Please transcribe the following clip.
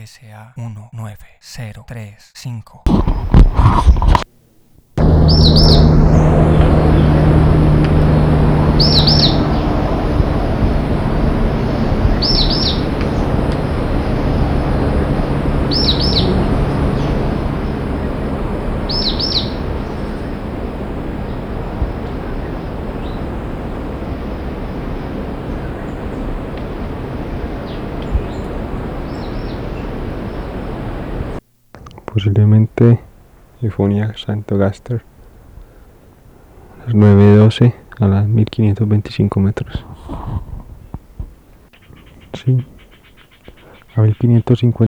SA1935. Posiblemente Euphonia Santogaster, las 9:12 a las 1525 metros. Sí, a 1550.